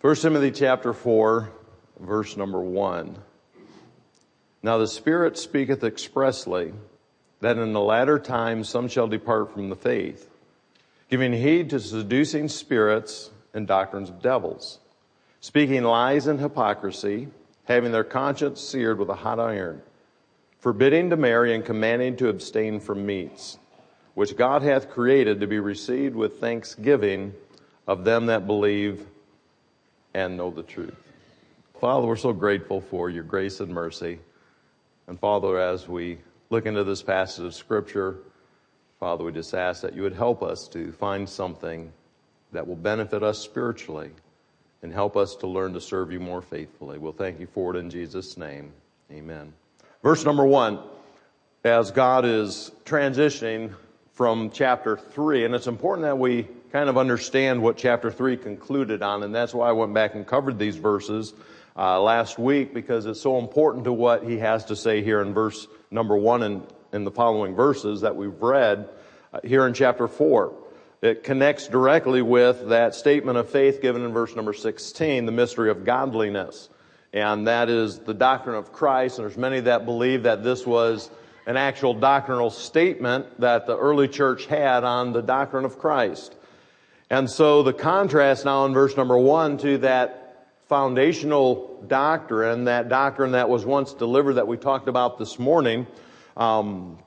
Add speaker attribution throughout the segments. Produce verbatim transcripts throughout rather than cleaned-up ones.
Speaker 1: First Timothy chapter four, verse number one. Now the Spirit speaketh expressly, that in the latter times some shall depart from the faith, giving heed to seducing spirits and doctrines of devils, speaking lies and hypocrisy, having their conscience seared with a hot iron, forbidding to marry and commanding to abstain from meats, which God hath created to be received with thanksgiving of them that believe and know the truth. Father, we're so grateful for your grace and mercy. And Father, as we look into this passage of Scripture, Father, we just ask that you would help us to find something that will benefit us spiritually and help us to learn to serve you more faithfully. We'll thank you for it in Jesus' name. Amen. Verse number one, as God is transitioning from chapter three, and it's important that we kind of understand what chapter three concluded on, and that's why I went back and covered these verses uh, last week, because it's so important to what he has to say here in verse number one and in the following verses that we've read uh, here in chapter four. It connects directly with that statement of faith given in verse number sixteen, the mystery of godliness. And that is the doctrine of Christ. And there's many that believe that this was an actual doctrinal statement that the early church had on the doctrine of Christ. And so the contrast now in verse number one to that foundational doctrine, that doctrine that was once delivered that we talked about this morning, um,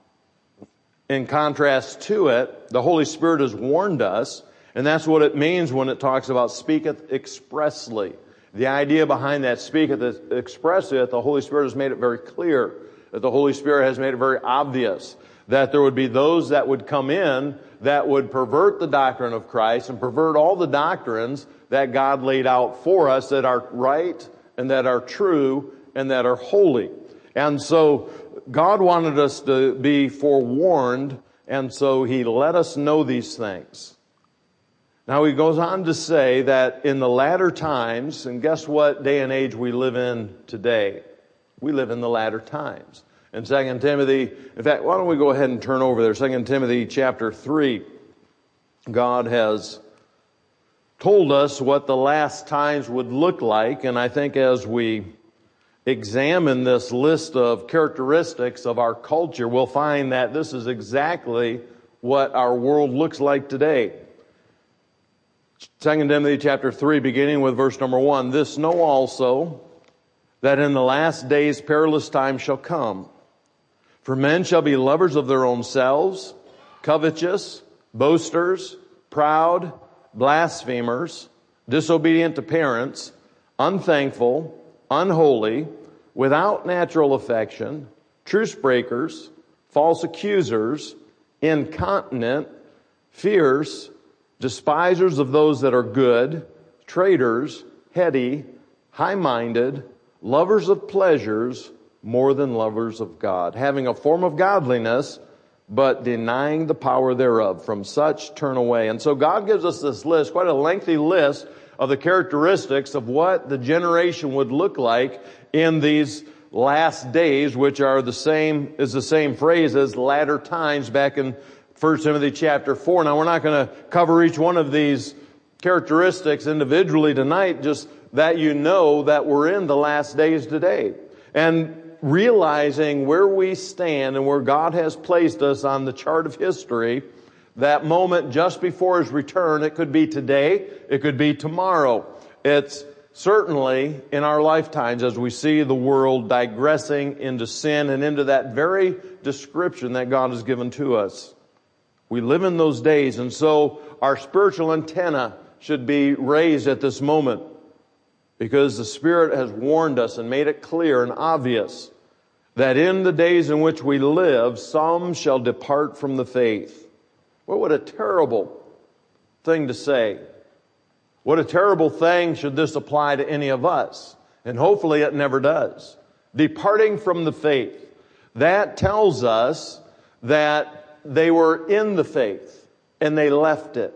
Speaker 1: in contrast to it, the Holy Spirit has warned us, and that's what it means when it talks about speaketh expressly. The idea behind that speaketh expressly, that the Holy Spirit has made it very clear, that the Holy Spirit has made it very obvious, that there would be those that would come in that would pervert the doctrine of Christ and pervert all the doctrines that God laid out for us that are right and that are true and that are holy. And so God wanted us to be forewarned, and so he let us know these things. Now he goes on to say that in the latter times, and guess what day and age we live in today? We live in the latter times. In Second Timothy, in fact, why don't we go ahead and turn over there? Second Timothy chapter three. God has told us what the last times would look like, and I think as we examine this list of characteristics of our culture, we'll find that this is exactly what our world looks like today. Second Timothy chapter three, beginning with verse number one. This know also, that in the last days perilous times shall come. For men shall be lovers of their own selves, covetous, boasters, proud, blasphemers, disobedient to parents, unthankful, unholy, without natural affection, truce breakers, false accusers, incontinent, fierce, despisers of those that are good, traitors, heady, high-minded, lovers of pleasures more than lovers of God, having a form of godliness, but denying the power thereof. From such turn away. And so God gives us this list, quite a lengthy list of the characteristics of what the generation would look like in these last days, which are the same, is the same phrase as latter times back in First Timothy chapter four. Now we're not going to cover each one of these characteristics individually tonight, just that you know that we're in the last days today. And realizing where we stand and where God has placed us on the chart of history, that moment just before his return, it could be today, it could be tomorrow. It's certainly in our lifetimes as we see the world digressing into sin and into that very description that God has given to us. We live in those days, and so our spiritual antenna should be raised at this moment, because the Spirit has warned us and made it clear and obvious that in the days in which we live, some shall depart from the faith. Well, what a terrible thing to say. What a terrible thing should this apply to any of us. And hopefully it never does. Departing from the faith. That tells us that they were in the faith and they left it.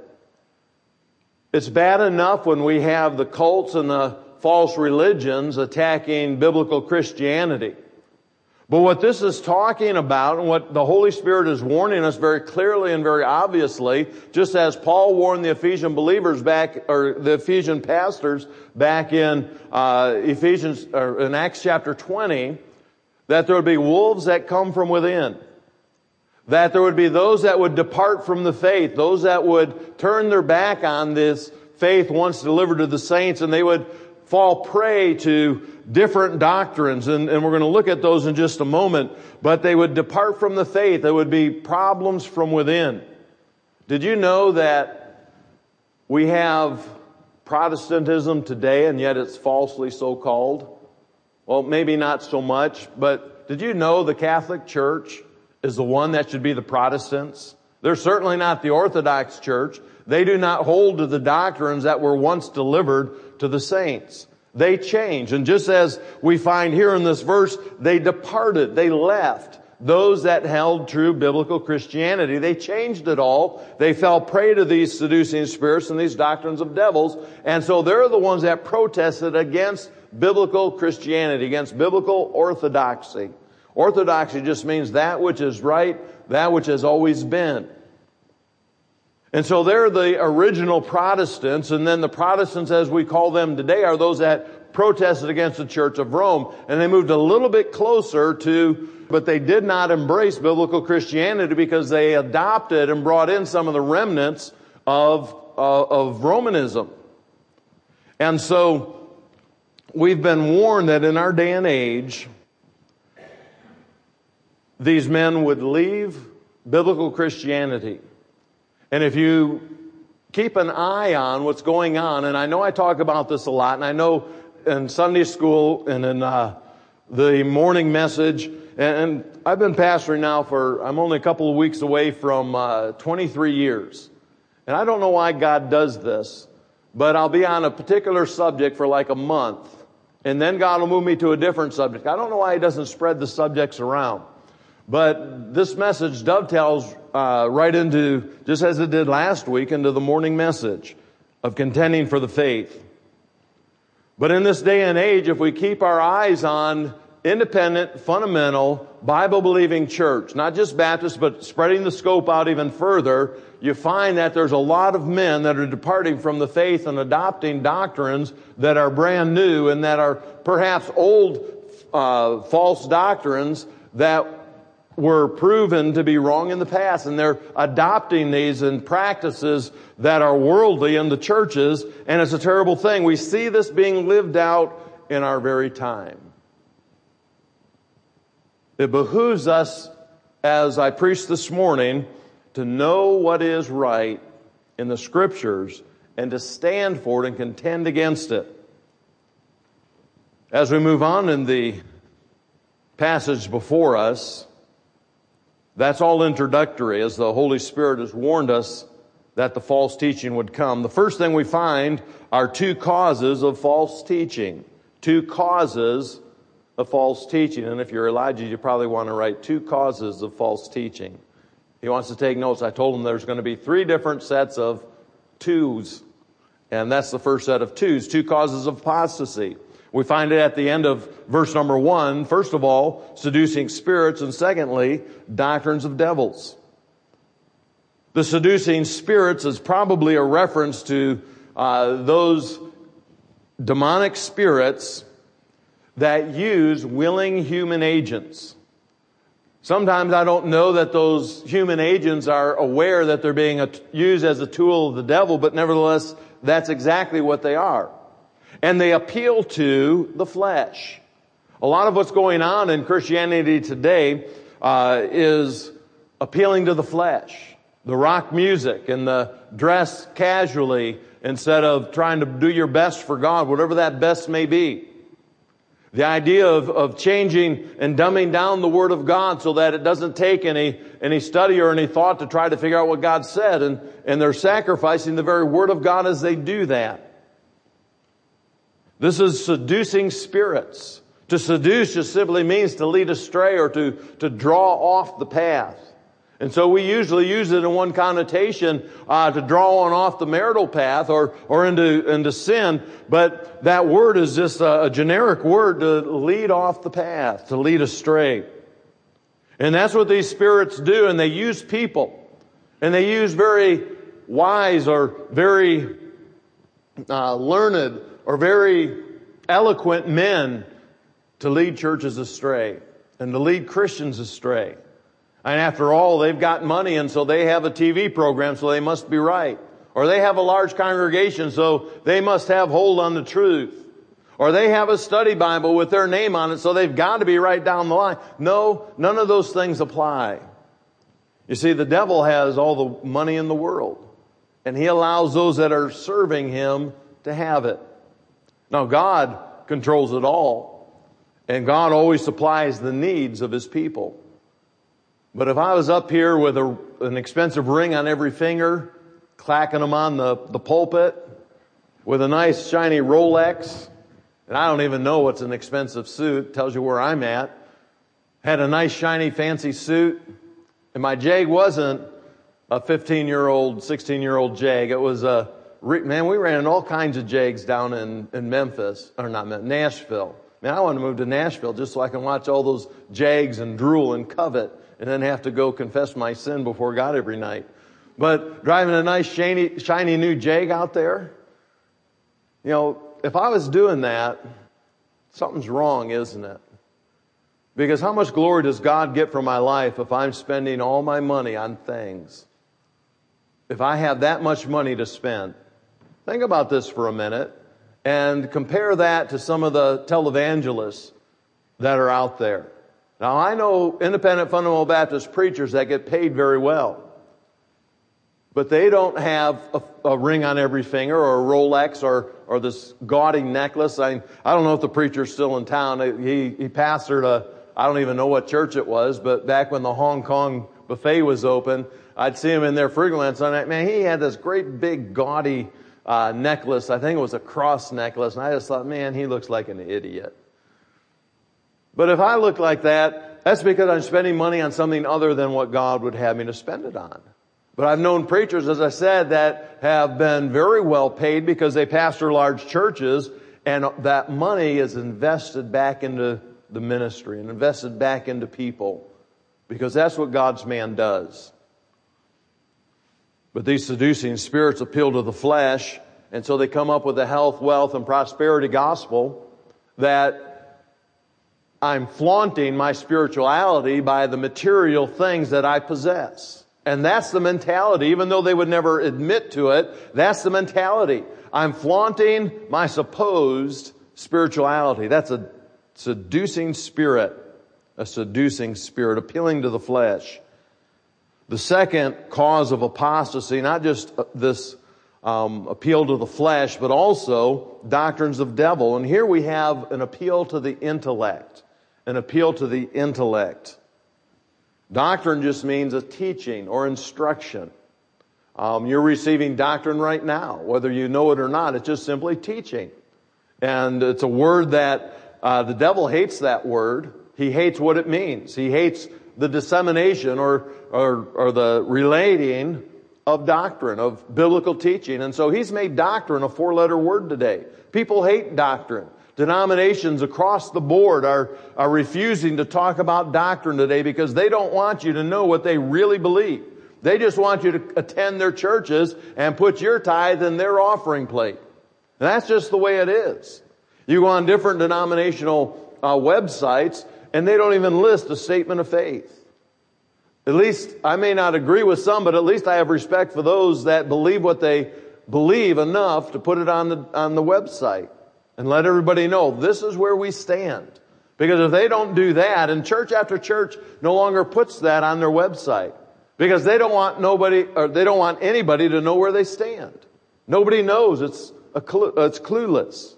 Speaker 1: It's bad enough when we have the cults and the false religions attacking biblical Christianity. But what this is talking about, and what the Holy Spirit is warning us very clearly and very obviously, just as Paul warned the Ephesian believers back, or the Ephesian pastors back in uh, Ephesians, or in Acts chapter twenty, that there would be wolves that come from within. That there would be those that would depart from the faith, those that would turn their back on this faith once delivered to the saints, and they would fall prey to different doctrines, and, and we're going to look at those in just a moment, but they would depart from the faith. There would be problems from within. Did you know that we have Protestantism today, and yet it's falsely so called? Well, maybe not so much, but did you know the Catholic Church is the one that should be the Protestants? They're certainly not the Orthodox Church. They do not hold to the doctrines that were once delivered to the saints. They change. And just as we find here in this verse, they departed, they left. Those that held true biblical Christianity, they changed it all. They fell prey to these seducing spirits and these doctrines of devils. And so they're the ones that protested against biblical Christianity, against biblical orthodoxy. Orthodoxy just means that which is right, that which has always been. And so they're the original Protestants, and then the Protestants, as we call them today, are those that protested against the Church of Rome. And they moved a little bit closer to, but they did not embrace biblical Christianity because they adopted and brought in some of the remnants of, uh, of Romanism. And so we've been warned that in our day and age, these men would leave biblical Christianity. And if you keep an eye on what's going on, and I know I talk about this a lot, and I know in Sunday school and in uh, the morning message, and, and I've been pastoring now for, I'm only a couple of weeks away from uh, twenty-three years. And I don't know why God does this, but I'll be on a particular subject for like a month, and then God will move me to a different subject. I don't know why He doesn't spread the subjects around. But this message dovetails uh, right into, just as it did last week, into the morning message of contending for the faith. But in this day and age, if we keep our eyes on independent, fundamental, Bible-believing church, not just Baptist, but spreading the scope out even further, you find that there's a lot of men that are departing from the faith and adopting doctrines that are brand new and that are perhaps old uh, false doctrines that were proven to be wrong in the past, and they're adopting these and practices that are worldly in the churches, and it's a terrible thing. We see this being lived out in our very time. It behooves us, as I preached this morning, to know what is right in the Scriptures and to stand for it and contend against it. As we move on in the passage before us, that's all introductory, as the Holy Spirit has warned us that the false teaching would come. The first thing we find are two causes of false teaching. Two causes of false teaching. And if you're Elijah, you probably want to write two causes of false teaching. He wants to take notes. I told him there's going to be three different sets of twos. And that's the first set of twos. Two causes of apostasy. We find it at the end of verse number one. First of all, seducing spirits, and secondly, doctrines of devils. The seducing spirits is probably a reference to uh, those demonic spirits that use willing human agents. Sometimes I don't know that those human agents are aware that they're being a, used as a tool of the devil, but nevertheless, that's exactly what they are. And they appeal to the flesh. A lot of what's going on in Christianity today uh, is appealing to the flesh. The rock music and the dress casually instead of trying to do your best for God, whatever that best may be. The idea of, of changing and dumbing down the Word of God so that it doesn't take any, any study or any thought to try to figure out what God said. And, and they're sacrificing the very Word of God as they do that. This is seducing spirits. To seduce just simply means to lead astray or to, to draw off the path. And so we usually use it in one connotation uh, to draw on off the marital path or, or into, into sin. But that word is just a, a generic word to lead off the path, to lead astray. And that's what these spirits do, and they use people. And they use very wise or very uh, learned or very eloquent men to lead churches astray and to lead Christians astray. And after all, they've got money, and so they have a T V program, so they must be right. Or they have a large congregation, so they must have hold on the truth. Or they have a study Bible with their name on it, so they've got to be right down the line. No, none of those things apply. You see, the devil has all the money in the world, and he allows those that are serving him to have it. Now, God controls it all, and God always supplies the needs of his people. But if I was up here with a, an expensive ring on every finger, clacking them on the, the pulpit, with a nice shiny Rolex, and I don't even know what's an expensive suit, tells you where I'm at, had a nice shiny fancy suit, and my Jag wasn't a fifteen-year-old, sixteen-year-old Jag. It was a, man, we ran all kinds of Jags down in, in Memphis, or not Memphis, Nashville. Man, I want to move to Nashville just so I can watch all those Jags and drool and covet, and then have to go confess my sin before God every night. But driving a nice shiny, shiny new Jag out there, you know, if I was doing that, something's wrong, isn't it? Because how much glory does God get from my life if I'm spending all my money on things? If I have that much money to spend. Think about this for a minute and compare that to some of the televangelists that are out there. Now, I know independent fundamental Baptist preachers that get paid very well. But they don't have a, a ring on every finger or a Rolex or, or this gaudy necklace. I, I don't know if the preacher's still in town. He, he pastored a, I don't even know what church it was, but back when the Hong Kong buffet was open, I'd see him in there frequently on Sunday night. Man, he had this great big gaudy uh, necklace. I think it was a cross necklace. And I just thought, man, he looks like an idiot. But if I look like that, that's because I'm spending money on something other than what God would have me to spend it on. But I've known preachers, as I said, that have been very well paid because they pastor large churches, and that money is invested back into the ministry and invested back into people, because that's what God's man does. But these seducing spirits appeal to the flesh, and so they come up with a health, wealth, and prosperity gospel that I'm flaunting my spirituality by the material things that I possess. And that's the mentality, even though they would never admit to it, that's the mentality. I'm flaunting my supposed spirituality. That's a seducing spirit, a seducing spirit, appealing to the flesh. The second cause of apostasy, not just this um, appeal to the flesh, but also doctrines of devil. And here we have an appeal to the intellect, an appeal to the intellect. Doctrine just means a teaching or instruction. Um, you're receiving doctrine right now, whether you know it or not. It's just simply teaching. And it's a word that uh, the devil hates that word. He hates what it means. He hates the dissemination or, or, or the relating of doctrine, of biblical teaching. And so he's made doctrine a four-letter word today. People hate doctrine. Denominations across the board are, are refusing to talk about doctrine today because they don't want you to know what they really believe. They just want you to attend their churches and put your tithe in their offering plate. And that's just the way it is. You go on different denominational uh, websites and they don't even list a statement of faith. At least I may not agree with some, but at least I have respect for those that believe what they believe enough to put it on the, on the website. And let everybody know this is where we stand. Because if they don't do that, and church after church no longer puts that on their website, because they don't want nobody, or they don't want anybody to know where they stand. Nobody knows. It's a clu- it's clueless.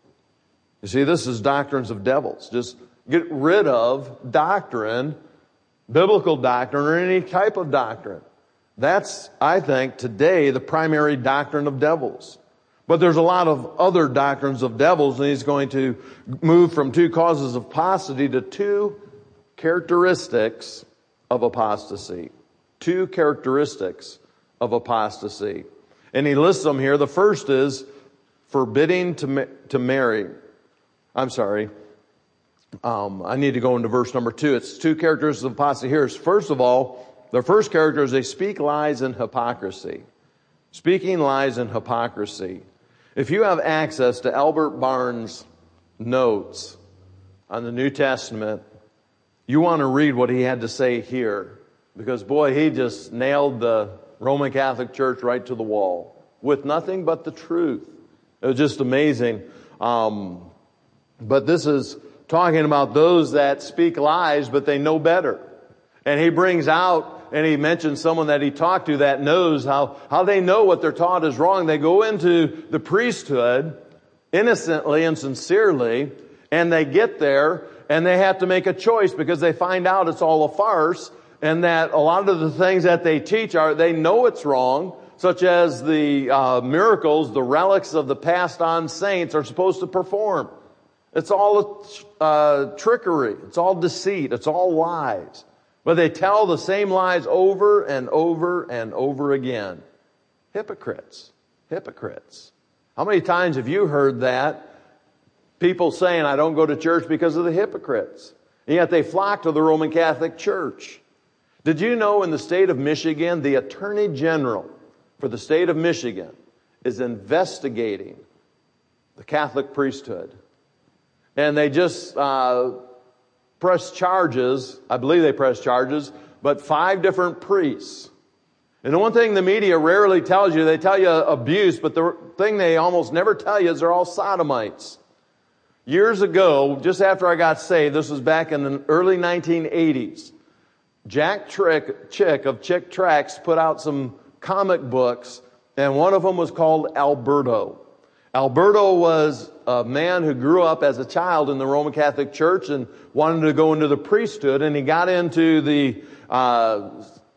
Speaker 1: You see, this is doctrines of devils. Just get rid of doctrine, biblical doctrine, or any type of doctrine. That's, I think, today the primary doctrine of devils. But there's a lot of other doctrines of devils, and he's going to move from two causes of apostasy to two characteristics of apostasy. Two characteristics of apostasy. And he lists them here. The first is forbidding to, ma- to marry. I'm sorry. Um, I need to go into verse number two. It's two characteristics of apostasy here. First of all, the first character is they speak lies and hypocrisy. Speaking lies and hypocrisy. If you have access to Albert Barnes' notes on the New Testament, you want to read what he had to say here. Because boy, he just nailed the Roman Catholic Church right to the wall with nothing but the truth. It was just amazing. Um, but this is talking about those that speak lies, but they know better. And he brings out, and he mentions someone that he talked to that knows how, how they know what they're taught is wrong. They go into the priesthood innocently and sincerely, and they get there, and they have to make a choice because they find out it's all a farce, and that a lot of the things that they teach are, they know it's wrong, such as the uh, miracles, the relics of the passed on saints are supposed to perform. It's all uh, trickery. It's all deceit. It's all lies. But they tell the same lies over and over and over again. Hypocrites. Hypocrites. How many times have you heard that? People saying, I don't go to church because of the hypocrites. And yet they flock to the Roman Catholic Church. Did you know in the state of Michigan, the Attorney General for the state of Michigan is investigating the Catholic priesthood? And they just uh, press charges, I believe they press charges, but five different priests. And the one thing the media rarely tells you, they tell you abuse, but the thing they almost never tell you is they're all sodomites. Years ago, just after I got saved, this was back in the early nineteen eighties, Jack Trick, Chick of Chick Tracts put out some comic books, and one of them was called Alberto. Alberto was a man who grew up as a child in the Roman Catholic Church and wanted to go into the priesthood, and he got into the uh,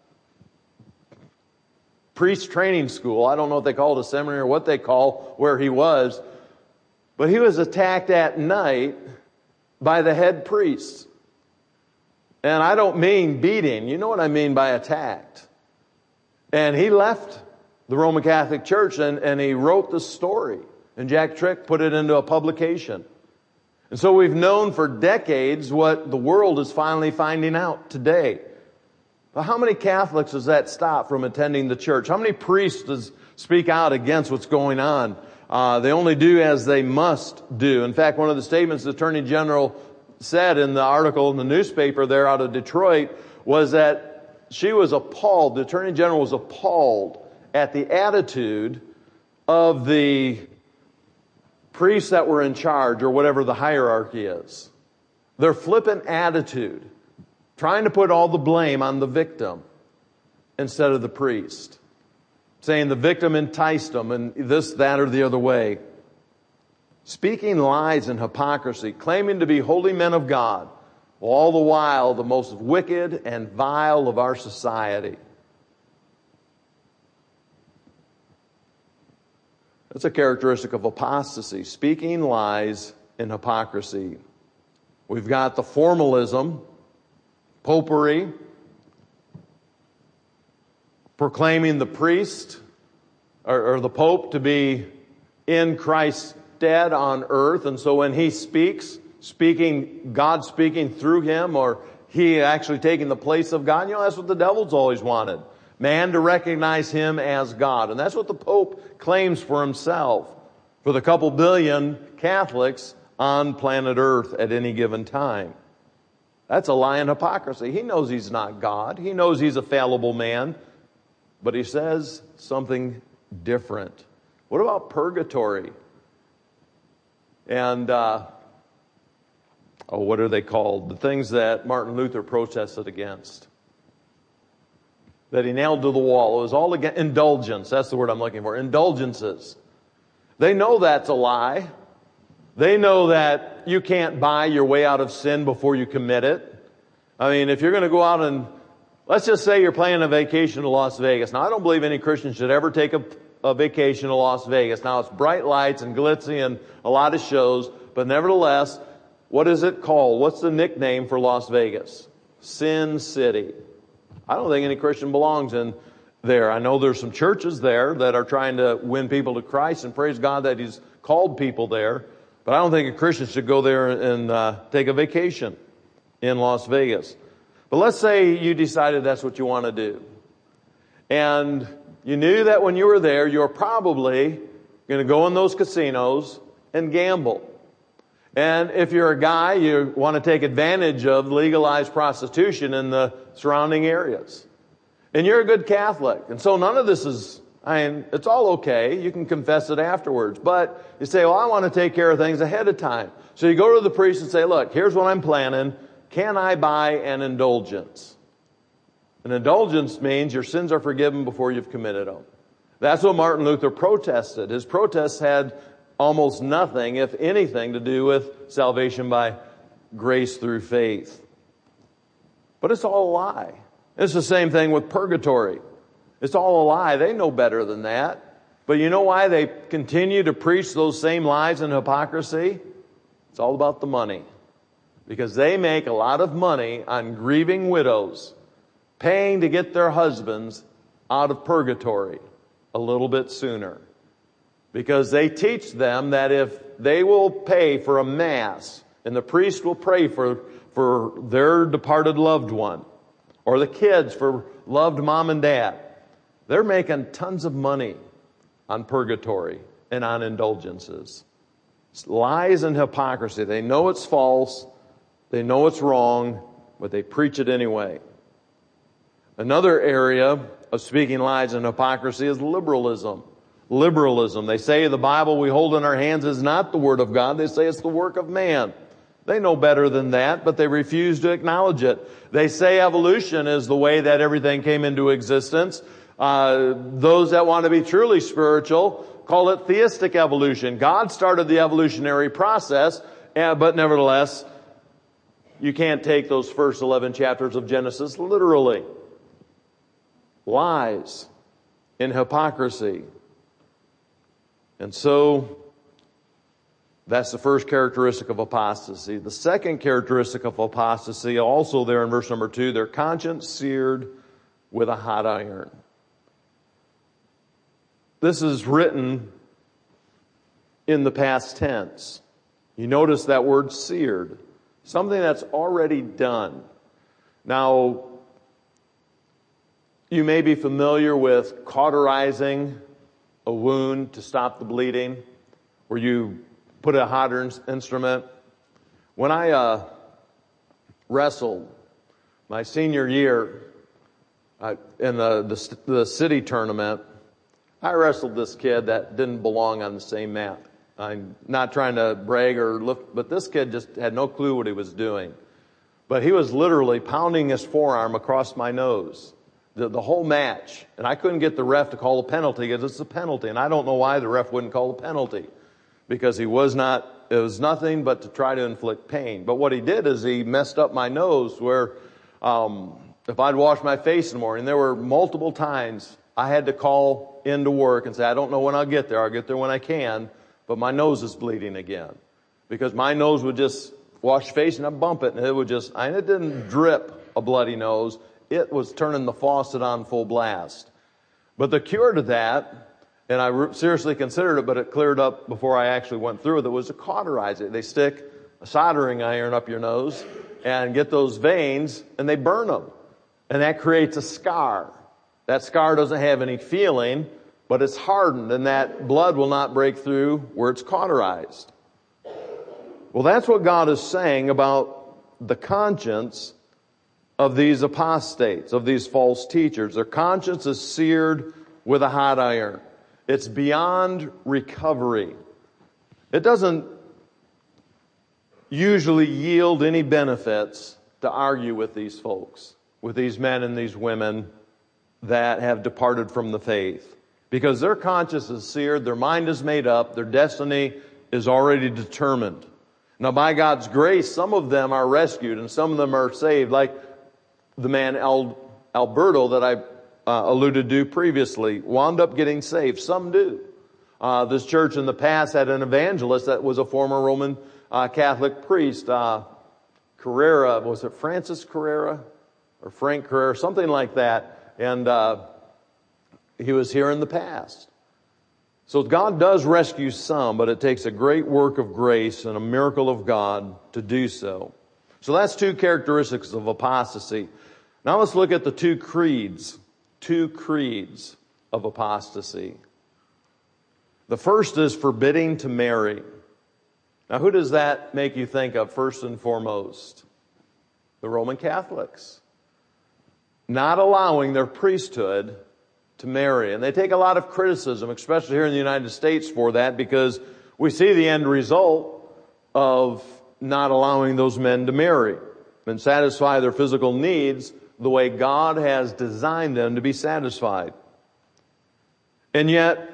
Speaker 1: priest training school. I don't know if they call it a seminary or what they call where he was, but he was attacked at night by the head priest. And I don't mean beating. You know what I mean by attacked. And he left the Roman Catholic Church and, and he wrote the story. And Jack Trick put it into a publication. And so we've known for decades what the world is finally finding out today. But how many Catholics does that stop from attending the church? How many priests does speak out against what's going on? Uh, they only do as they must do. In fact, one of the statements the Attorney General said in the article in the newspaper there out of Detroit was that she was appalled, the Attorney General was appalled at the attitude of the priests that were in charge, or whatever the hierarchy is. Their flippant attitude, trying to put all the blame on the victim instead of the priest. Saying the victim enticed them and this, that, or the other way. Speaking lies and hypocrisy, claiming to be holy men of God, all the while the most wicked and vile of our society. That's a characteristic of apostasy, speaking lies and hypocrisy. We've got the formalism, popery, proclaiming the priest or, or the pope to be in Christ's stead on earth. And so when he speaks, speaking, God speaking through him, or he actually taking the place of God, you know, that's what the devil's always wanted. Man to recognize him as God. And that's what the Pope claims for himself, for the couple billion Catholics on planet Earth at any given time. That's a lie and hypocrisy. He knows he's not God. He knows he's a fallible man. But he says something different. What about purgatory? And, uh, oh, what are they called? The things that Martin Luther protested against. That he nailed to the wall. It was all against indulgence. That's the word I'm looking for. Indulgences. They know that's a lie. They know that you can't buy your way out of sin before you commit it. I mean, if you're going to go out and, let's just say you're planning a vacation to Las Vegas. Now, I don't believe any Christian should ever take a, a vacation to Las Vegas. Now, it's bright lights and glitzy and a lot of shows, but nevertheless, what is it called? What's the nickname for Las Vegas? Sin City. I don't think any Christian belongs in there. I know there's some churches there that are trying to win people to Christ, and praise God that He's called people there. But I don't think a Christian should go there and uh, take a vacation in Las Vegas. But let's say you decided that's what you want to do. And you knew that when you were there, you were probably going to go in those casinos and gamble. And if you're a guy, you want to take advantage of legalized prostitution in the surrounding areas. And you're a good Catholic. And so none of this is, I mean, it's all okay. You can confess it afterwards. But you say, well, I want to take care of things ahead of time. So you go to the priest and say, look, here's what I'm planning. Can I buy an indulgence? An indulgence means your sins are forgiven before you've committed them. That's what Martin Luther protested. His protests had almost nothing, if anything, to do with salvation by grace through faith. But it's all a lie. It's the same thing with purgatory. It's all a lie. They know better than that. But you know why they continue to preach those same lies and hypocrisy? It's all about the money. Because they make a lot of money on grieving widows, paying to get their husbands out of purgatory a little bit sooner. Because they teach them that if they will pay for a mass and the priest will pray for, for their departed loved one, or the kids for loved mom and dad, they're making tons of money on purgatory and on indulgences. It's lies and hypocrisy. They know it's false. They know it's wrong, but they preach it anyway. Another area of speaking lies and hypocrisy is liberalism. Liberalism. They say the Bible we hold in our hands is not the Word of God. They say it's the work of man. They know better than that, but they refuse to acknowledge it. They say evolution is the way that everything came into existence. Uh, those that want to be truly spiritual call it theistic evolution. God started the evolutionary process, uh, but nevertheless, you can't take those first eleven chapters of Genesis literally. Lies and hypocrisy. And so, that's the first characteristic of apostasy. The second characteristic of apostasy, also there in verse number two, their conscience seared with a hot iron. This is written in the past tense. You notice that word seared. Something that's already done. Now, you may be familiar with cauterizing a wound to stop the bleeding, where you put a hot instrument. When I uh, wrestled my senior year uh, in the, the the city tournament, I wrestled this kid that didn't belong on the same mat. I'm not trying to brag or lift, but this kid just had no clue what he was doing. But he was literally pounding his forearm across my nose. The, the whole match. And I couldn't get the ref to call a penalty because it's a penalty. And I don't know why the ref wouldn't call a penalty. Because he was not, it was nothing but to try to inflict pain. But what he did is he messed up my nose where, um, if I'd wash my face in the morning, there were multiple times I had to call into work and say, I don't know when I'll get there. I'll get there when I can. But my nose is bleeding again. Because my nose would just wash face and I'd bump it and it would just, and it didn't drip a bloody nose. It was turning the faucet on full blast. But the cure to that, and I re- seriously considered it, but it cleared up before I actually went through with it, was to cauterize it. They stick a soldering iron up your nose and get those veins and they burn them. And that creates a scar. That scar doesn't have any feeling, but it's hardened and that blood will not break through where it's cauterized. Well, that's what God is saying about the conscience of these apostates, of these false teachers. Their conscience is seared with a hot iron. It's beyond recovery. It doesn't usually yield any benefits to argue with these folks, with these men and these women that have departed from the faith. Because their conscience is seared, their mind is made up, their destiny is already determined. Now, by God's grace, some of them are rescued and some of them are saved, like the man Al, Alberto that I uh, alluded to previously wound up getting saved. Some do. Uh, this church in the past had an evangelist that was a former Roman uh, Catholic priest. Uh, Carrera, was it Francis Carrera or Frank Carrera, something like that. And uh, he was here in the past. So God does rescue some, but it takes a great work of grace and a miracle of God to do so. So that's two characteristics of apostasy. Now let's look at the two creeds, two creeds of apostasy. The first is forbidding to marry. Now who does that make you think of first and foremost? The Roman Catholics. Not allowing their priesthood to marry. And they take a lot of criticism, especially here in the United States, for that, because we see the end result of not allowing those men to marry and satisfy their physical needs the way God has designed them to be satisfied. And yet,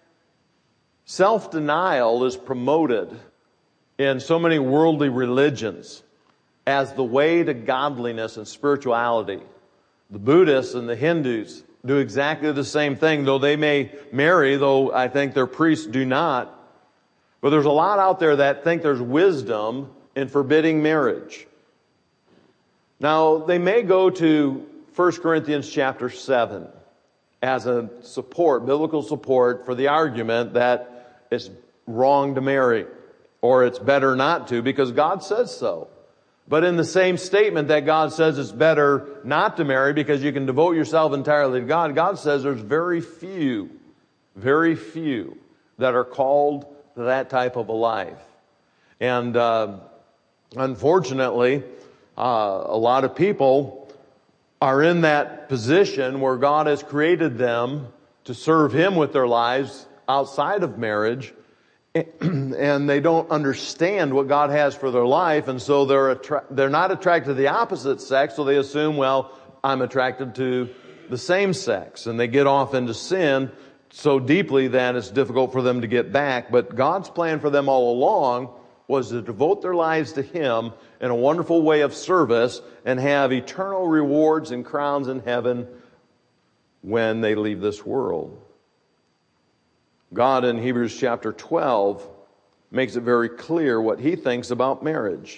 Speaker 1: self-denial is promoted in so many worldly religions as the way to godliness and spirituality. The Buddhists and the Hindus do exactly the same thing, though they may marry, though I think their priests do not. But there's a lot out there that think there's wisdom in forbidding marriage. Now, they may go to First Corinthians chapter seven as a support, biblical support for the argument that it's wrong to marry or it's better not to because God says so. But in the same statement that God says it's better not to marry because you can devote yourself entirely to God, God says there's very few, very few that are called to that type of a life. And uh, unfortunately, uh, a lot of people are in that position where God has created them to serve Him with their lives outside of marriage, and they don't understand what God has for their life, and so they're attra- they're not attracted to the opposite sex, so they assume, well, I'm attracted to the same sex, and they get off into sin so deeply that it's difficult for them to get back. But God's plan for them all along was to devote their lives to Him in a wonderful way of service and have eternal rewards and crowns in heaven when they leave this world. God in Hebrews chapter twelve makes it very clear what He thinks about marriage.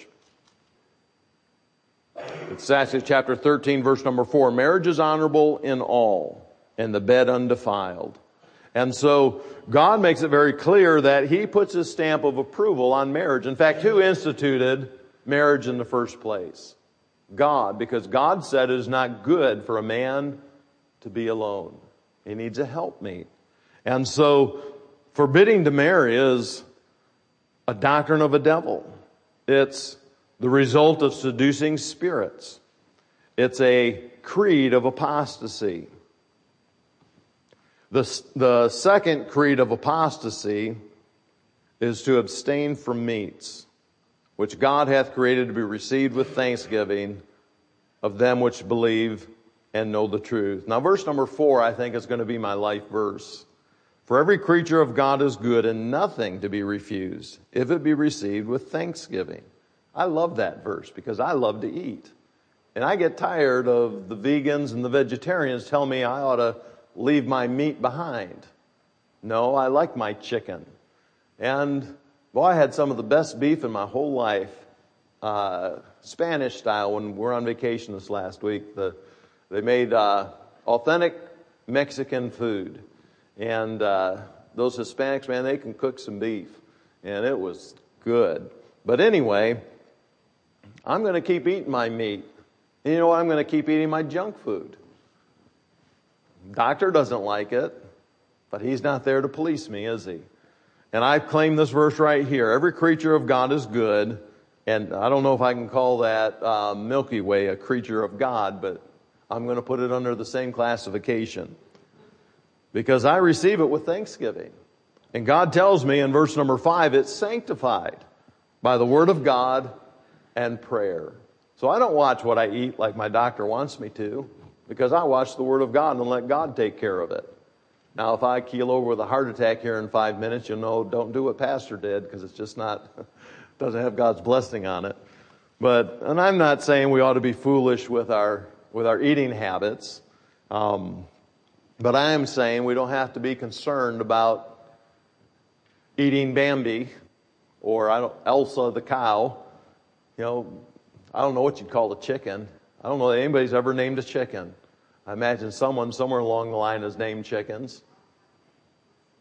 Speaker 1: It's actually chapter thirteen, verse number four. Marriage is honorable in all, and the bed undefiled. And so God makes it very clear that He puts His stamp of approval on marriage. In fact, who instituted marriage in the first place? God, because God said it is not good for a man to be alone. He needs a helpmate. And so, forbidding to marry is a doctrine of a devil. It's the result of seducing spirits. It's a creed of apostasy. The, the second creed of apostasy is to abstain from meats, which God hath created to be received with thanksgiving of them which believe and know the truth. Now, verse number four, I think, is going to be my life verse. For every creature of God is good and nothing to be refused, if it be received with thanksgiving. I love that verse because I love to eat. And I get tired of the vegans and the vegetarians telling me I ought to leave my meat behind. No, I like my chicken. And, boy, I had some of the best beef in my whole life, uh, Spanish style, when we were on vacation this last week. The, they made uh, authentic Mexican food. And uh, those Hispanics, man, they can cook some beef. And it was good. But anyway, I'm going to keep eating my meat. And you know what? I'm going to keep eating my junk food. Doctor doesn't like it, but he's not there to police me, is he? And I claim this verse right here. Every creature of God is good. And I don't know if I can call that uh, Milky Way a creature of God, but I'm going to put it under the same classification. Because I receive it with thanksgiving. And God tells me in verse number five, it's sanctified by the word of God and prayer. So I don't watch what I eat like my doctor wants me to, because I watch the word of God and let God take care of it. Now, if I keel over with a heart attack here in five minutes, you'll know, don't do what Pastor did, because it's just not, doesn't have God's blessing on it. But, and I'm not saying we ought to be foolish with our, with our eating habits. Um, But I am saying we don't have to be concerned about eating Bambi or I don't, Elsa the cow. You know, I don't know what you'd call a chicken. I don't know that anybody's ever named a chicken. I imagine someone somewhere along the line has named chickens.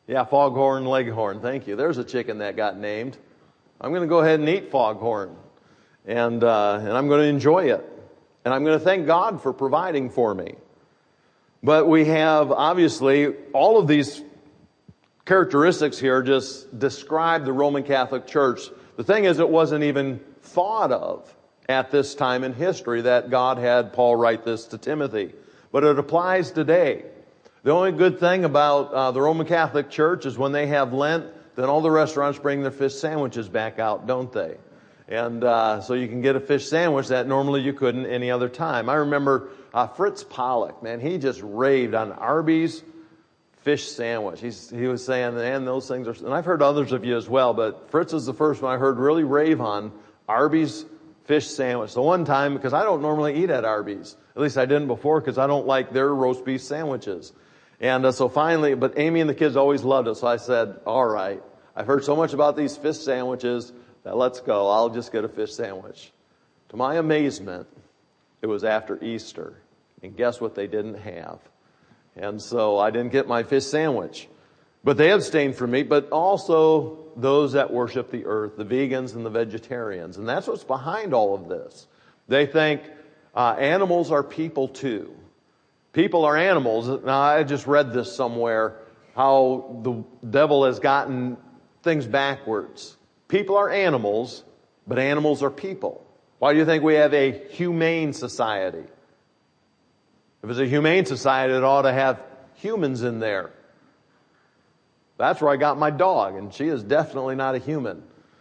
Speaker 1: Yeah, foghorn leghorn. Thank you. There's a chicken that got named. I'm going to go ahead and eat foghorn. And, uh, and I'm going to enjoy it. And I'm going to thank God for providing for me. But we have, obviously, all of these characteristics here just describe the Roman Catholic Church. The thing is, it wasn't even thought of at this time in history that God had Paul write this to Timothy. But it applies today. The only good thing about uh, the Roman Catholic Church is when they have Lent, then all the restaurants bring their fish sandwiches back out, don't they? And uh, so you can get a fish sandwich that normally you couldn't any other time. I remember uh, Fritz Pollock, man, he just raved on Arby's fish sandwich. He's, he was saying, man, those things are, and I've heard others of you as well, but Fritz is the first one I heard really rave on Arby's fish sandwich. The one time, because I don't normally eat at Arby's. At least I didn't before, because I don't like their roast beef sandwiches. And uh, so finally, but Amy and the kids always loved it, so I said, all right, I've heard so much about these fish sandwiches that let's go. I'll just get a fish sandwich. To my amazement, it was after Easter. And guess what they didn't have? And so I didn't get my fish sandwich. But they abstained from meat, but also those that worship the earth, the vegans and the vegetarians. And that's what's behind all of this. They think uh, animals are people too. People are animals. Now, I just read this somewhere, how the devil has gotten things backwards. People are animals, but animals are people. Why do you think we have a humane society? If it's a humane society, it ought to have humans in there. That's where I got my dog, and she is definitely not a human.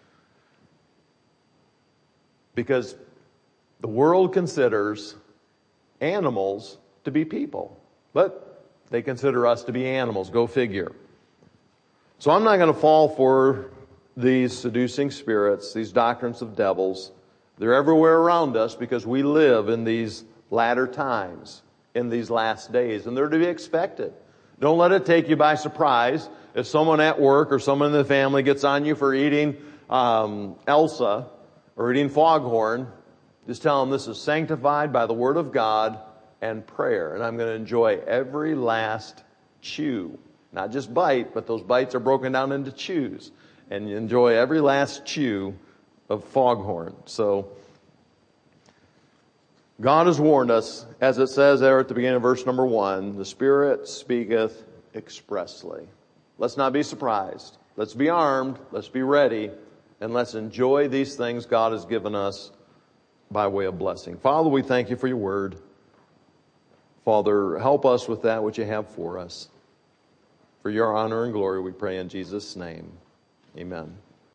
Speaker 1: Because the world considers animals to be people, but they consider us to be animals. Go figure. So I'm not going to fall for these seducing spirits, these doctrines of devils. They're everywhere around us because we live in these latter times, in these last days, and they're to be expected. Don't let it take you by surprise if someone at work or someone in the family gets on you for eating um, Elsa or eating foghorn. Just tell them this is sanctified by the Word of God and prayer, and I'm going to enjoy every last chew. Not just bite, but those bites are broken down into chews. And you enjoy every last chew of foghorn. So, God has warned us, as it says there at the beginning of verse number one, the Spirit speaketh expressly. Let's not be surprised. Let's be armed. Let's be ready. And let's enjoy these things God has given us by way of blessing. Father, we thank you for your word. Father, help us with that which you have for us. For your honor and glory, we pray in Jesus' name. Amen.